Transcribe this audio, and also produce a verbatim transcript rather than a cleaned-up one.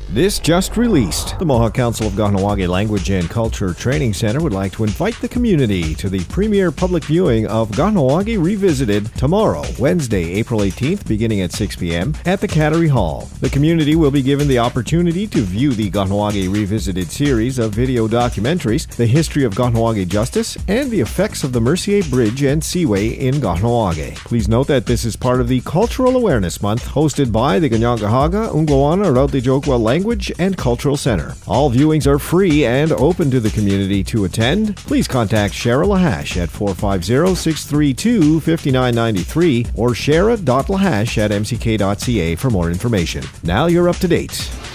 This just released. The Mohawk Council of Kahnawake Language and Culture Training Center would like to invite the community to the premier public viewing of Kahnawake Revisited tomorrow, Wednesday, April eighteenth, beginning at six p.m. at the Cattery Hall. The community will be given the opportunity to view the Kahnawake Revisited series of video documentaries, the history of Kahnawake justice, and the effects of the Mercier Bridge and Seaway in Kahnawake. Please note that this is part of the Cultural Awareness Month hosted by the Kanien'kehá:ka Ung'awana Rautejokwa Language and Cultural Center. All viewings are free and open to the community to attend. Please contact Shara Lahash at four five zero, six three two, five nine nine three or shara dot lahash at m c k dot c a for more information. Now you're up to date.